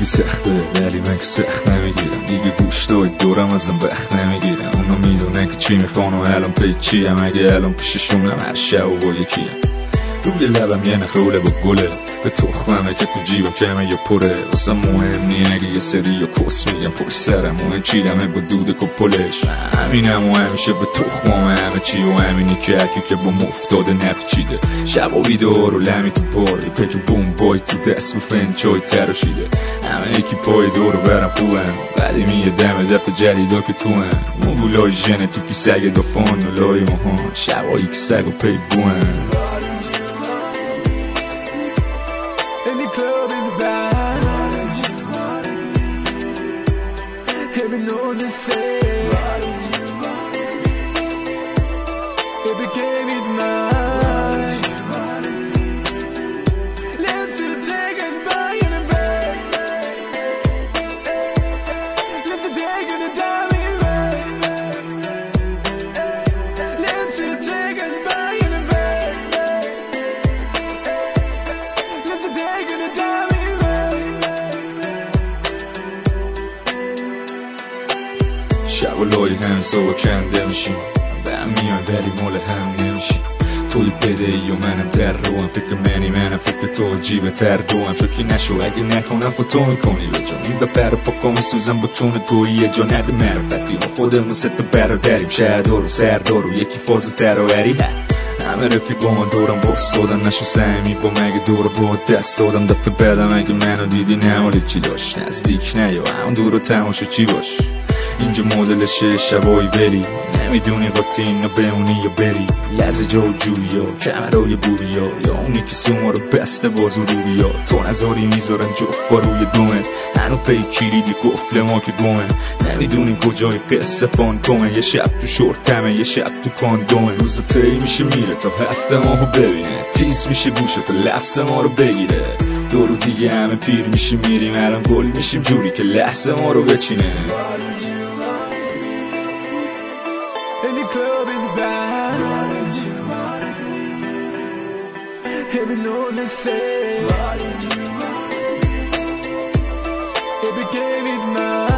سخته ولی من که سخت نمیگیرم دیگه گوشتای دورم ازم بخت نمیگیرم. اونا میدونن که چی میخوان و الان پی چیم. اگه الان پیششونم هر شب و با یکیم. روی لبم یه نخروله با گله، به تخممه که تو جیبم کمه یا پره. واسه مهم نی اگه یه سری یا کس میگم پشت سرم و چیدمه با دوده کپلش. همینم و همیشه به تخمام همه چی و همینی که هرکی که با مفتاده نپیچیده. شب و بیدار و لمی تو پای پک و بوم بای تو دست و فنچای تراشیده. همه یکی پای دور برم خوبن قدیمی دم دپ جدیدا که تو هم موبولای ژنتیکی سگ دافان و لای ماهان شبایی که سگ و پی بوهن. Having known to say, why did you want it? It became it mine. Let's take it back in a bag. Let's take it down in a bag. Let's take it back in a bag. Let's take it down in a bag. شب و لای هم صبح کنده میشیم به هم میان ولی مال هم نمیشیم. توی بدهی و منم در روم فکر منم فکر تو جیب تر دوم. شوکی نشو اگه نکنم با تو میکنی به جا این بپر و پاکا میسوزم با چون توی یه جا نده معرفتی و خودمون سه تا برادریم شهردار و سردار و یکی فاز تراوری. همه رفیقام دورم باز سادن نشو سهمی با مگه دور با دست دادم دفعه بعدم اگه منو دیدی نمالی چی داشت نزدیک نه یا همون دور و تماشا چی باش. اینجا مدلشه شبایی بری نمیدونی قاطی اینا بمونی یا بری. لحظه جا و جوی ها کمرای بوری ها یا اونی که سوما رو بسته بازو روی ها. تو نظاری میذارن جفا روی دومه هنو پی کلیدی گفل ما که گومه. نمیدونی کجای قصه فانتومه یه شب تو شورتمه یه شب تو کاندومه. روزا تی میشه میره تا هفته ماهو ببینه تیز میشه گوشه تا لفظ ما رو بگیره. دورو دیگه همه پیر میشیم میریم الان گل میشیم جوری که لحظه ما رو بچینه. In the club in the van, why did you want it? Having known to say, why did you want it? It became it mine.